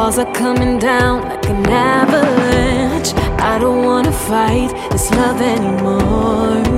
walls are coming down like an avalanche. I don't wanna fight this love anymore.